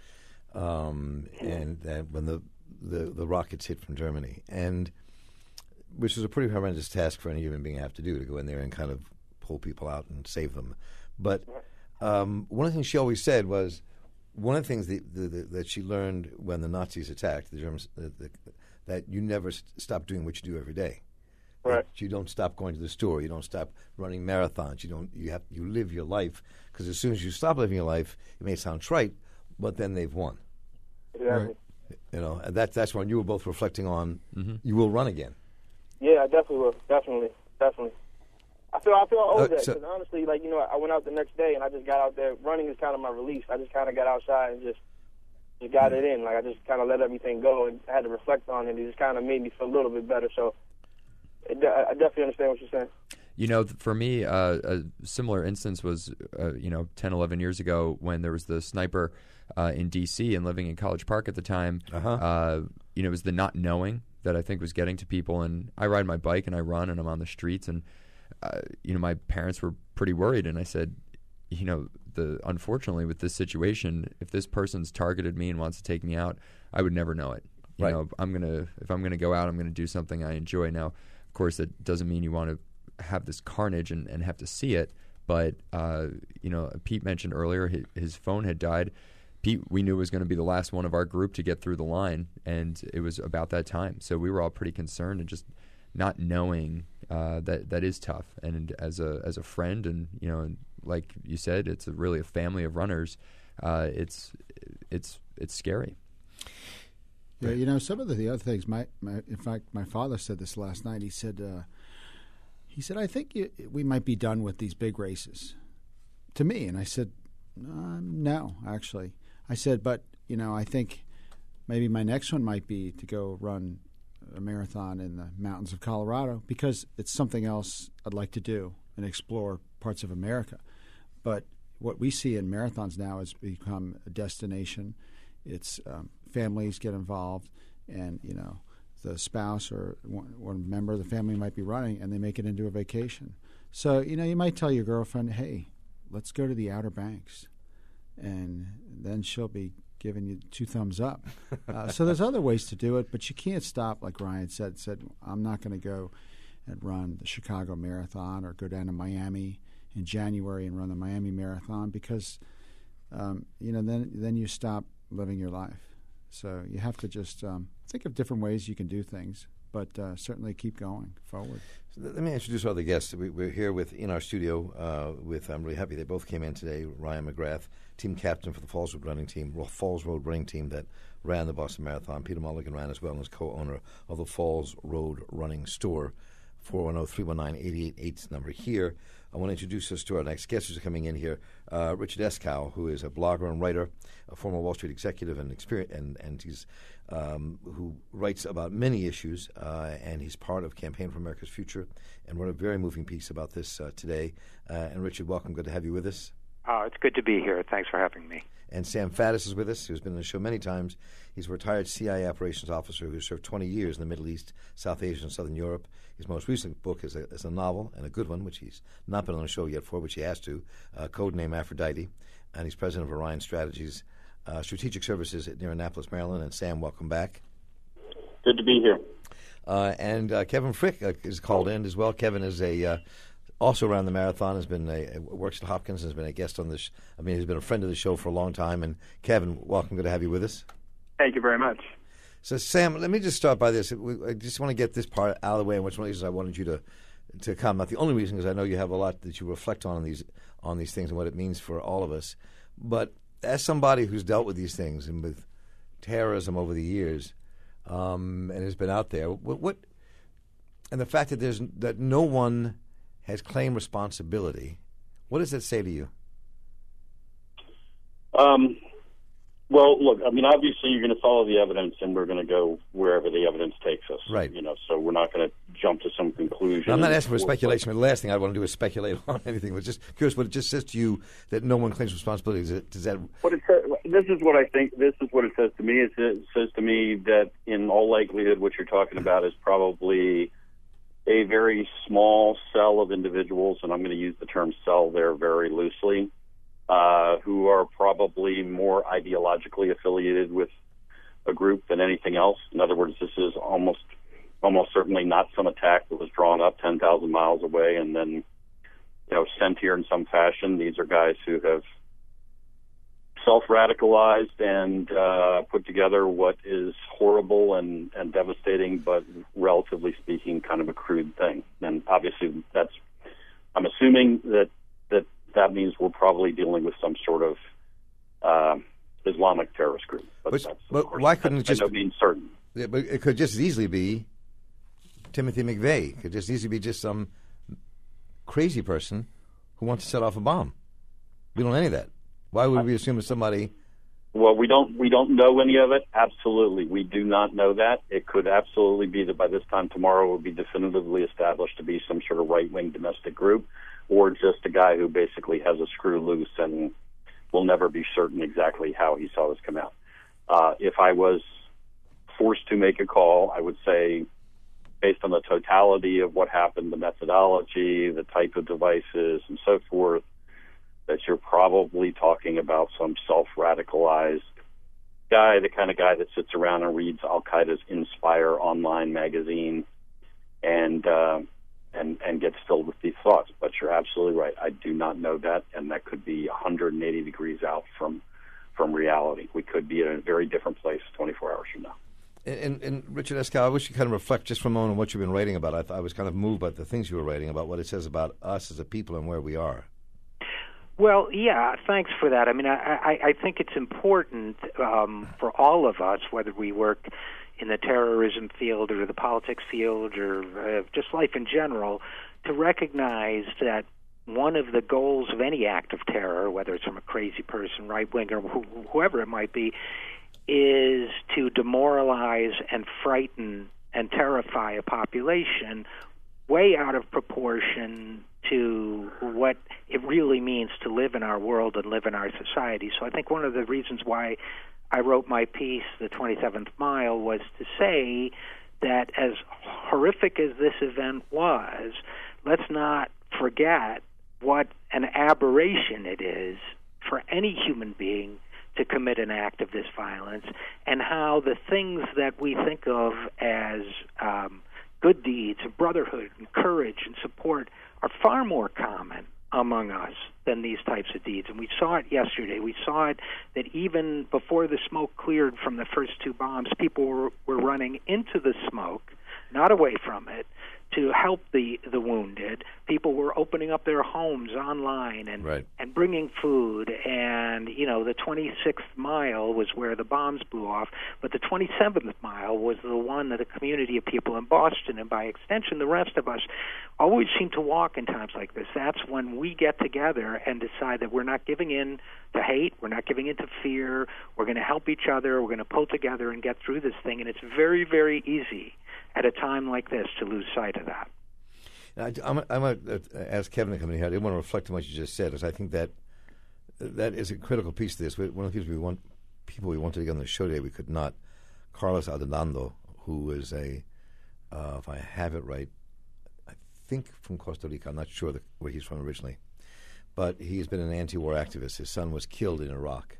Um, and uh, when the, the the rockets hit from Germany, and which was a pretty horrendous task for any human being to have to do, to go in there and kind of pull people out and save them. But um, one of the things she always said was, one of the things that, the, the, that she learned when the Nazis attacked the Germans, the, the, that you never st- stop doing what you do every day. Right. That you don't stop going to the store. You don't stop running marathons. You don't. You have. You live your life, because as soon as you stop living your life, it may sound trite, but then they've won. Exactly. Right. You know, and that, that's when you were both reflecting on, mm-hmm. you will run again. Yeah, I definitely will. Definitely. Definitely. I feel I feel I owe uh, that, so, because honestly, like, you know, I went out the next day and I just got out there. Running is kind of my release. I just kind of got outside and just just got mm-hmm. it in. Like, I just kind of let everything go and had to reflect on it. It just kind of made me feel a little bit better. So it, I definitely understand what you're saying. You know, for me, uh, a similar instance was, uh, you know, ten, eleven years ago when there was the sniper uh, in D C and living in College Park at the time. Uh-huh. Uh, you know, it was the not knowing that I think was getting to people. And I ride my bike and I run and I'm on the streets. And, uh, you know, my parents were pretty worried. And I said, you know, the unfortunately with this situation, if this person's targeted me and wants to take me out, I would never know it. You right. know, I'm going to, if I'm going to go out, I'm going to do something I enjoy. Now, of course, that doesn't mean you want to have this carnage and, and have to see it. But, uh, you know, Pete mentioned earlier his, his phone had died. Pete, we knew was going to be the last one of our group to get through the line, and it was about that time. So we were all pretty concerned, and just not knowing uh, that that is tough. And as a as a friend, and you know, like you said, it's a, really a family of runners. Uh, it's it's it's scary. Yeah, you know, some of the, the other things. My, my in fact, my father said this last night. He said, uh, he said, I think you, we might be done with these big races. To me, and I said, uh, no, actually. I said, but, you know, I think maybe my next one might be to go run a marathon in the mountains of Colorado, because it's something else I'd like to do and explore parts of America. But what we see in marathons now has become a destination. It's um, families get involved, and, you know, the spouse or one, one member of the family might be running, and they make it into a vacation. So, you know, you might tell your girlfriend, hey, let's go to the Outer Banks. And then she'll be giving you two thumbs up. Uh, so there's other ways to do it, but you can't stop, like Ryan said, said I'm not going to go and run the Chicago Marathon or go down to Miami in January and run the Miami Marathon, because, um, you know, then then you stop living your life. So you have to just um, think of different ways you can do things, but uh, certainly keep going forward. So let me introduce our other guests. We, we're here with in our studio uh, with, I'm really happy they both came in today, Ryan McGrath, team captain for the Falls Road running team, Falls Road running team that ran the Boston Marathon. Peter Mulligan ran as well and is co-owner of the Falls Road Running Store. four one zero, three one nine, eight eight eight number here. I want to introduce us to our next guests who's coming in here. Uh, Richard Eskow, who is a blogger and writer, a former Wall Street executive, and experience, and, and he's um, who writes about many issues, uh, and he's part of Campaign for America's Future, and wrote a very moving piece about this uh, today. Uh, and Richard, welcome. Good to have you with us. Oh, it's good to be here. Thanks for having me. And Sam Faddis is with us, who's been on the show many times. He's a retired C I A operations officer who served twenty years in the Middle East, South Asia, and Southern Europe. His most recent book is a, is a novel, and a good one, which he's not been on the show yet for, which he has to, uh, Codename Aphrodite. And he's president of Orion Strategies, uh, Strategic Services near Annapolis, Maryland. And Sam, welcome back. Good to be here. Uh, and uh, Kevin Frick uh, is called in as well. Kevin is a uh, also around the marathon, has been a, works at Hopkins, has been a guest on this. I mean, he's been a friend of the show for a long time. And Kevin, welcome. Good to have you with us. Thank you very much. So, Sam, let me just start by this. I just want to get this part out of the way, and which one of these I wanted you to to come. Not the only reason, because I know you have a lot that you reflect on these on these things and what it means for all of us. But as somebody who's dealt with these things and with terrorism over the years, um, and has been out there, what, what and the fact that there's that no one has claimed responsibility, what does that say to you? Um. Well, look, I mean, obviously you're going to follow the evidence, and we're going to go wherever the evidence takes us. Right. You know, so we're not going to jump to some conclusion. I'm not asking for speculation, but the last thing I want to do is speculate on anything. But just curious, what it just says to you that no one claims responsibility. Is it, does that? What it says, this is what I think. This is what it says to me. It says, it says to me that in all likelihood, what you're talking about is probably a very small cell of individuals, and I'm going to use the term cell there very loosely. Uh, who are probably more ideologically affiliated with a group than anything else. In other words, this is almost almost certainly not some attack that was drawn up ten thousand miles away and then, you know, sent here in some fashion. These are guys who have self-radicalized and uh, put together what is horrible and, and devastating, but relatively speaking, kind of a crude thing. And obviously that's, I'm assuming that that that means we're probably dealing with some sort of uh, Islamic terrorist group. But, but, that's, but course, why couldn't it just by no means certain? Yeah, but it could just as easily be Timothy McVeigh. It could just easily be just some crazy person who wants to set off a bomb. We don't know any of that. Why would we assume it's somebody? Well, we don't we don't know any of it. Absolutely, we do not know that. It could absolutely be that by this time tomorrow it would be definitively established to be some sort of right-wing domestic group, or just a guy who basically has a screw loose and will never be certain exactly how he saw this come out. Uh, if I was forced to make a call, I would say, based on the totality of what happened, the methodology, the type of devices, and so forth, that you're probably talking about some self-radicalized guy, the kind of guy that sits around and reads Al-Qaeda's Inspire online magazine and uh, and and gets filled with these thoughts. But you're absolutely right. I do not know that, and that could be one hundred eighty degrees out from from reality. We could be in a very different place twenty-four hours from now. And, and Richard Escal, I wish you kind of reflect just for a moment on what you've been writing about. I, th- I was kind of moved by the things you were writing about, what it says about us as a people and where we are. Well, yeah, thanks for that. I mean, I, I, I think it's important um, for all of us, whether we work in the terrorism field or the politics field or uh, just life in general, to recognize that one of the goals of any act of terror, whether it's from a crazy person, right-wing, or wh- whoever it might be, is to demoralize and frighten and terrify a population way out of proportion to what it really means to live in our world and live in our society. So I think one of the reasons why I wrote my piece, The twenty-seventh Mile, was to say that as horrific as this event was, let's not forget what an aberration it is for any human being to commit an act of this violence, and how the things that we think of as um, good deeds of brotherhood and courage and support are far more common among us than these types of deeds. And we saw it yesterday. We saw it that even before the smoke cleared from the first two bombs, people were, were running into the smoke, not away from it, to help the, the wounded. People were opening up their homes online and right. and bringing food. And, you know, the twenty-sixth mile was where the bombs blew off, but the twenty-seventh mile was the one that a community of people in Boston, and by extension the rest of us, always seem to walk in times like this. That's when we get together and decide that we're not giving in to hate, we're not giving in to fear, we're going to help each other, we're going to pull together and get through this thing. And it's very, very easy at a time like this to lose sight of that. I, I'm, I'm going to ask Kevin to come in here. I didn't want to reflect on what you just said, because I think that that is a critical piece to this. One of the people we want, people we wanted to get on the show today, we could not. Carlos Adelando, who is a, uh, if I have it right, I think from Costa Rica. I'm not sure the, where he's from originally, but he's been an anti-war activist. His son was killed in Iraq,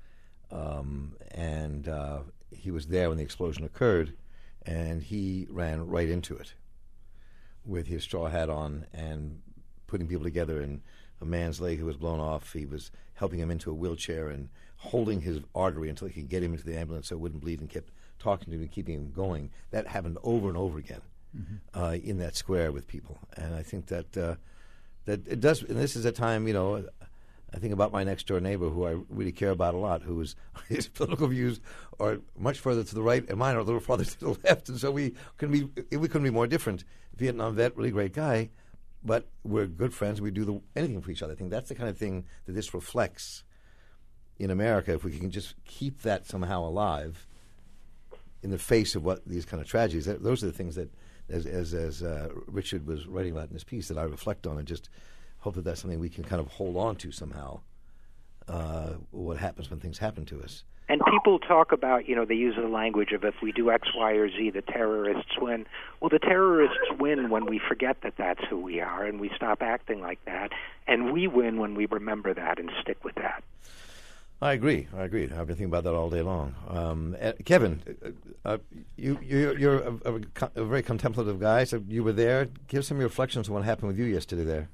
um, and uh, he was there when the explosion occurred. And he ran right into it with his straw hat on and putting people together. And a man's leg who was blown off, he was helping him into a wheelchair and holding his artery until he could get him into the ambulance so it wouldn't bleed, and kept talking to him and keeping him going. That happened over and over again. mm-hmm. uh, in that square with people. And I think that uh, that it does. And this is a time, you know, I think about my next door neighbor, who I really care about a lot, who is his political views are much further to the right, and mine are a little farther to the left. And so we can be we couldn't be more different. Vietnam vet, really great guy, but we're good friends. We do the, anything for each other. I think that's the kind of thing that this reflects in America. If we can just keep that somehow alive in the face of what these kind of tragedies, that, those are the things that, as as, as uh, Richard was writing about in his piece, that I reflect on and just hope that that's something we can kind of hold on to somehow. Uh, what happens when things happen to us? And people talk about, you know, they use the language of if we do X, Y, or Z, the terrorists win. Well, the terrorists win when we forget that that's who we are and we stop acting like that. And we win when we remember that and stick with that. I agree. I agree. I've been thinking about that all day long. Um, uh, Kevin, uh, you, you're, you're a, a, a very contemplative guy, so you were there. Give some reflections on what happened with you yesterday there.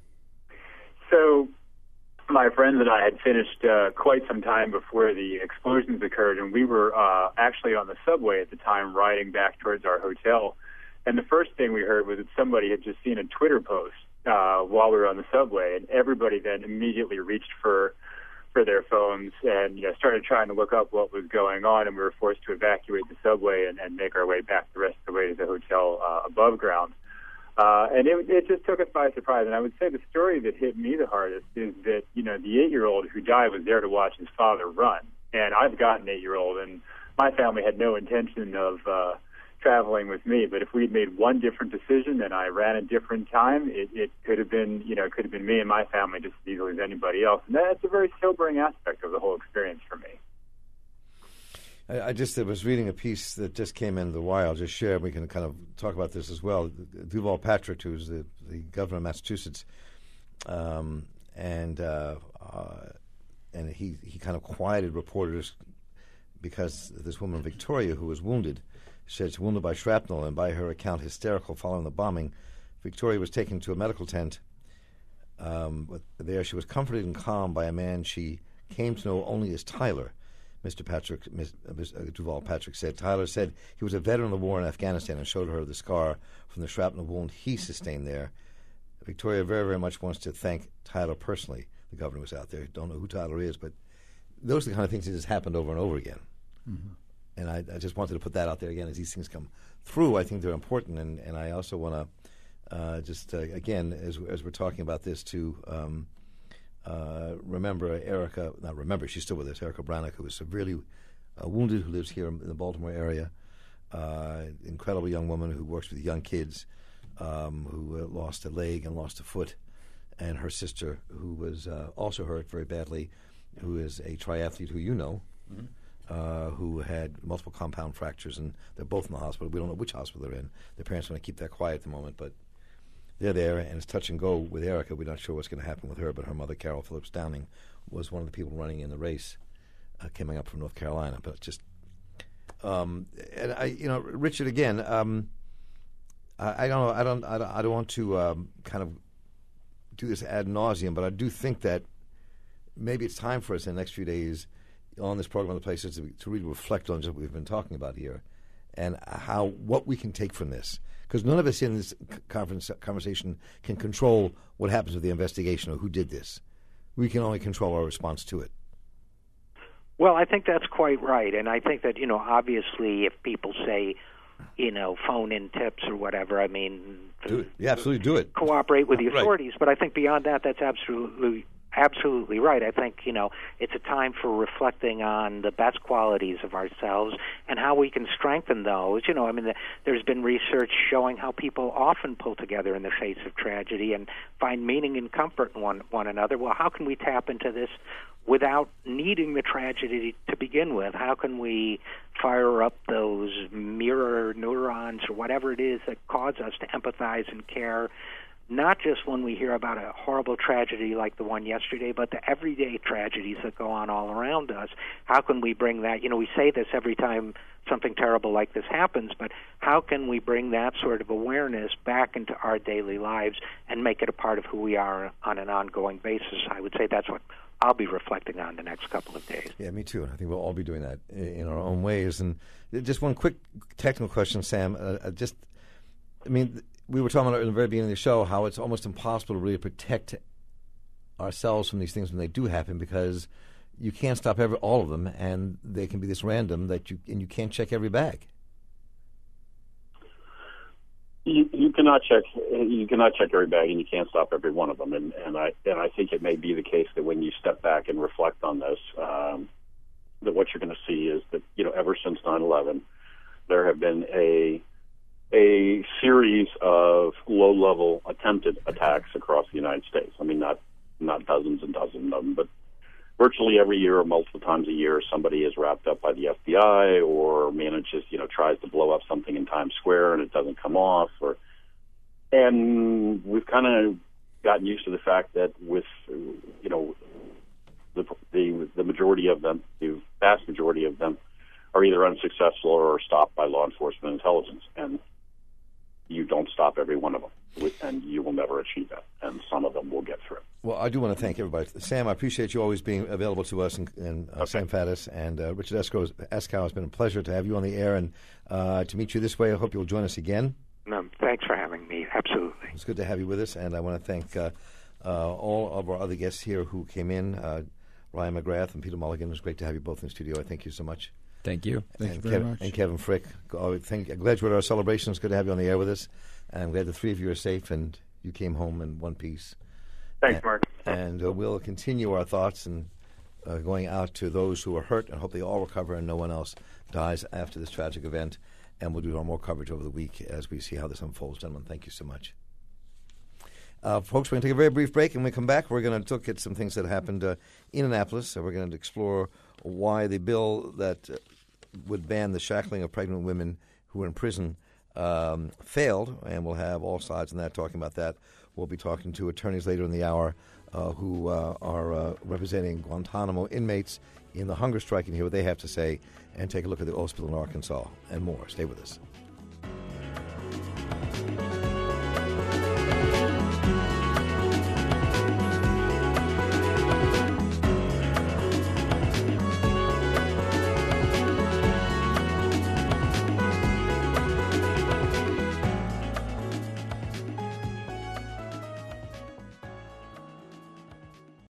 So my friends and I had finished uh, quite some time before the explosions occurred, and we were uh, actually on the subway at the time riding back towards our hotel. And the first thing we heard was that somebody had just seen a Twitter post uh, while we were on the subway, and everybody then immediately reached for for their phones and, you know, started trying to look up what was going on, and we were forced to evacuate the subway and, and make our way back the rest of the way to the hotel uh, above ground. Uh, and it, it just took us by surprise. And I would say the story that hit me the hardest is that, you know, the eight-year-old who died was there to watch his father run. And I've got an eight-year-old, and my family had no intention of uh, traveling with me. But if we'd made one different decision and I ran a different time, it, it could have been, you know, it could have been me and my family just as easily as anybody else. And that's a very sobering aspect of the whole experience for me. I, I just I was reading a piece that just came in the wire. I'll just share. We can kind of talk about this as well. Deval Patrick, who's the, the governor of Massachusetts, um, and uh, uh, and he, he kind of quieted reporters because this woman, Victoria, who was wounded, said she's wounded by shrapnel and by her account hysterical following the bombing. Victoria was taken to a medical tent. Um, but there she was comforted and calmed by a man she came to know only as Tyler. Mister Patrick, Miz, uh, Deval Patrick said, Tyler said he was a veteran of the war in Afghanistan and showed her the scar from the shrapnel wound he sustained there. Victoria very, very much wants to thank Tyler personally. The governor was out there. Don't know who Tyler is, but those are the kind of things that just happened over and over again. Mm-hmm. And I, I just wanted to put that out there again as these things come through. I think they're important, and, and I also want to uh, just, uh, again, as, as we're talking about this, to um, uh, remember Erica, not remember, she's still with us, Erica Brannock, who was severely uh, wounded, who lives here in the Baltimore area, uh, incredible young woman who works with young kids, um, who uh, lost a leg and lost a foot, and her sister, who was uh, also hurt very badly, who is a triathlete who you know, mm-hmm. Uh, who had multiple compound fractures, and they're both in the hospital. We don't know which hospital they're in. Their parents want to keep that quiet at the moment, but they're there, and it's touch and go with Erica. We're not sure what's going to happen with her, but her mother, Carol Phillips Downing, was one of the people running in the race, uh, coming up from North Carolina. But just, um, and I, you know, Richard, again, um, I, I don't know, I don't, I don't, I don't want to um, kind of do this ad nauseum, but I do think that maybe it's time for us in the next few days on this program, on the places to, to really reflect on just what we've been talking about here, and how what we can take from this, because none of us in this conference conversation can control what happens with the investigation or who did this. We can only control our response to it. Well, I think that's quite right, and I think that, you know, obviously, if people say, you know, phone in tips or whatever, I mean, do it. Yeah, absolutely, do it. Cooperate with the authorities, right. But I think beyond that, that's absolutely. Absolutely right. I think, you know, it's a time for reflecting on the best qualities of ourselves and how we can strengthen those. You know, I mean, the, there's been research showing how people often pull together in the face of tragedy and find meaning and comfort in one, one another. Well, how can we tap into this without needing the tragedy to begin with? How can we fire up those mirror neurons or whatever it is that cause us to empathize and care, not just when we hear about a horrible tragedy like the one yesterday, but the everyday tragedies that go on all around us? How can we bring that? You know, we say this every time something terrible like this happens, but how can we bring that sort of awareness back into our daily lives and make it a part of who we are on an ongoing basis? I would say that's what I'll be reflecting on the next couple of days. Yeah, me too. I think we'll all be doing that in our own ways. And just one quick technical question, Sam. Uh, just I mean, we were talking about in the very beginning of the show how it's almost impossible to really protect ourselves from these things when they do happen, because you can't stop every, all of them, and they can be this random that you and you can't check every bag. You, you cannot check. You cannot check every bag, and you can't stop every one of them. And, and I and I think it may be the case that when you step back and reflect on this, um, that what you're going to see is that, you know, ever since nine eleven, there have been a a series of low-level attempted attacks across the United States. I mean, not not dozens and dozens of them, but virtually every year or multiple times a year, somebody is wrapped up by the F B I or manages, you know, tries to blow up something in Times Square and it doesn't come off. Or, and we've kind of gotten used to the fact that with, you know, the, the the majority of them, the vast majority of them, are either unsuccessful or stopped by law enforcement intelligence. And you don't stop every one of them, and you will never achieve that. And some of them will get through. Well, I do want to thank everybody. Sam, I appreciate you always being available to us, and, and uh, okay. Sam Faddis and uh, Richard Eskow. Eskow, it's been a pleasure to have you on the air and uh, to meet you this way. I hope you'll join us again. No, thanks for having me. Absolutely. It's good to have you with us, and I want to thank uh, uh, all of our other guests here who came in. Uh, Ryan McGrath and Peter Mulligan. It was great to have you both in the studio. I thank you so much. Thank you. Thank and you very Kev- much. And Kevin Frick. Oh, thank, I'm glad you're at our celebration. It's good to have you on the air with us. And I'm glad the three of you are safe and you came home in one piece. Thanks, and, Mark. And uh, we'll continue our thoughts and uh, going out to those who are hurt, and hope they all recover and no one else dies after this tragic event. And we'll do more coverage over the week as we see how this unfolds. Gentlemen, thank you so much. Uh, folks, we're going to take a very brief break, and when we come back, we're going to look at some things that happened uh, in Annapolis. So we're going to explore why the bill that uh, would ban the shackling of pregnant women who are in prison um, failed, and we'll have all sides in that talking about that. We'll be talking to attorneys later in the hour uh, who uh, are uh, representing Guantanamo inmates in the hunger strike and hear what they have to say, and take a look at the oil spill in Arkansas and more. Stay with us.